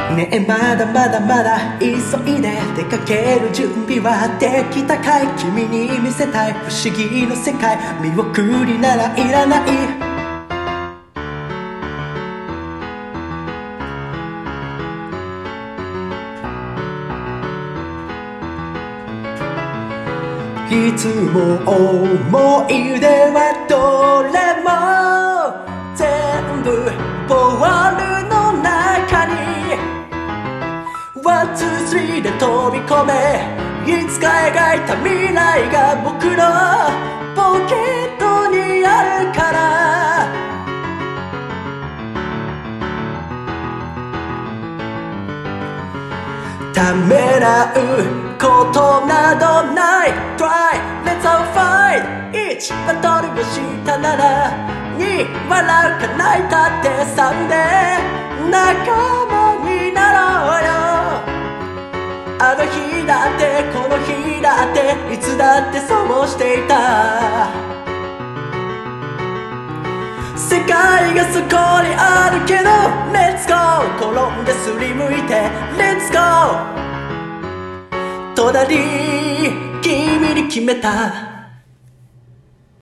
ねえまだまだまだ急いで出かける準備はできたかい？君に見せたい不思議の世界、見送りならいらない。いつも思い出はどれも全部ボールの中に One, two, three で飛び込め、いつか描いた未来が僕のポケットにあるから。ためらうことなどない。 Try, let's all fight。 1バトルをしたなら2笑うか泣いたって3で仲間になろうよ。あの日だってこの日だっていつだってそうしていた。世界がそこにあるけど Let's go。 転んですりむいて Let's go。 隣君に決めた